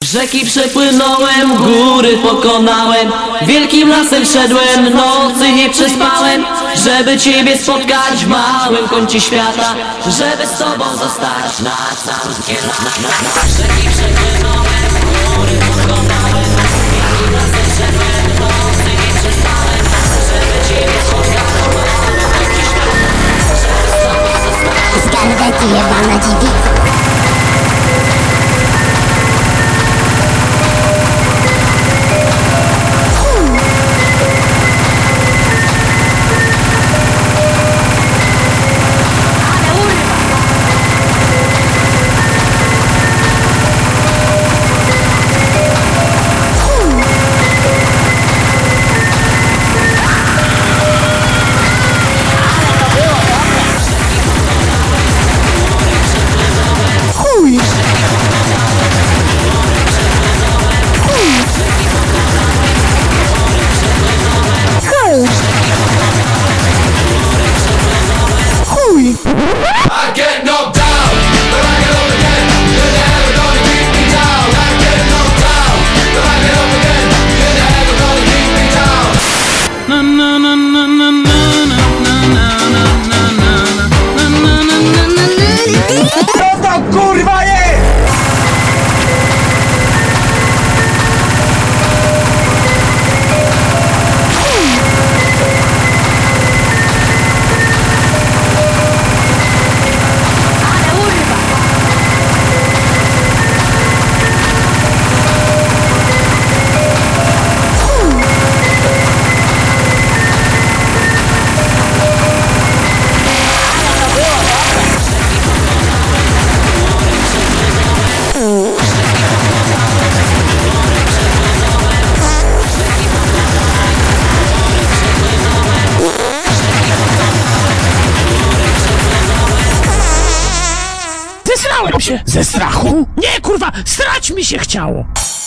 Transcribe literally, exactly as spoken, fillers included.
Rzeki przepłynąłem, góry pokonałem, wielkim lasem szedłem, nocy nie przespałem, żeby Ciebie spotkać w małym kącie świata, żeby z Tobą zostać na całym świecie. Rzeki przepłynąłem, góry pokonałem, wielkim lasem szedłem, nocy nie przespałem, żeby Ciebie spotkać w małym kącie świata, żeby z Tobą zostać. Skarpety jebana dziewica. I get knocked down, but I get up again. You're never gonna keep me down. I get knocked down, but I get up again. You're never gonna keep me down. Na na na na na na na na na na na na na. Co to kurwa jest? Zesrałem się ze strachu. Nie, kurwa, strać mi się chciało.